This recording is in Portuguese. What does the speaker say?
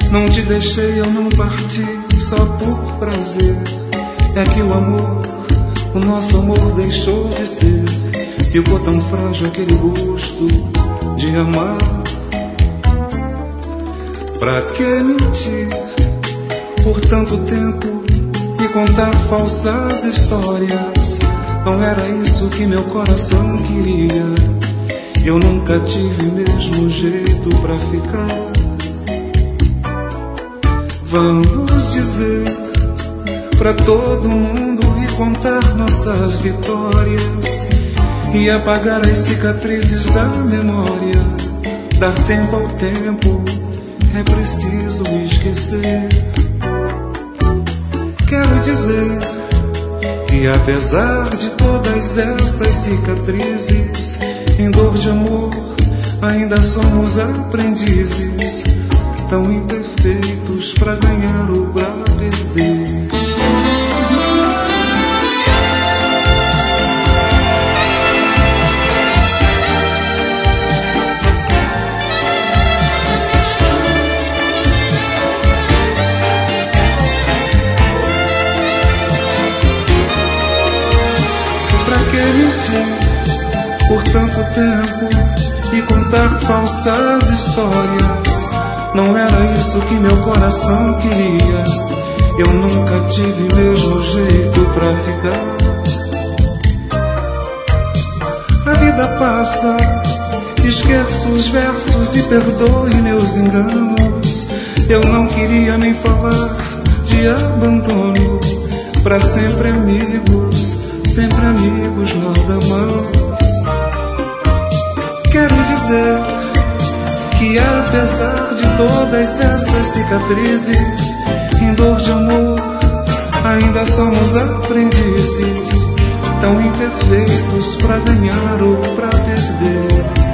Não te deixei, eu não parti só por prazer. É que o amor, o nosso amor deixou de ser. Ficou tão frágil aquele gosto de amar. Pra que mentir por tanto tempo e contar falsas histórias? Não era isso que meu coração queria. Eu nunca tive mesmo jeito pra ficar. Vamos dizer pra todo mundo e contar nossas vitórias e apagar as cicatrizes da memória. Dar tempo ao tempo, é preciso esquecer. Quero dizer que apesar de todas essas cicatrizes, em dor de amor ainda somos aprendizes, tão imperfeitos pra ganhar ou pra perder. Pra que mentir por tanto tempo e contar falsas histórias? Não era isso que meu coração queria. Eu nunca tive mesmo jeito pra ficar. A vida passa, esqueço os versos e perdoe meus enganos. Eu não queria nem falar de abandono. Pra sempre amigos nada mais. Quero dizer que apesar de todas essas cicatrizes, em dor de amor ainda somos aprendizes, tão imperfeitos pra ganhar ou pra perder.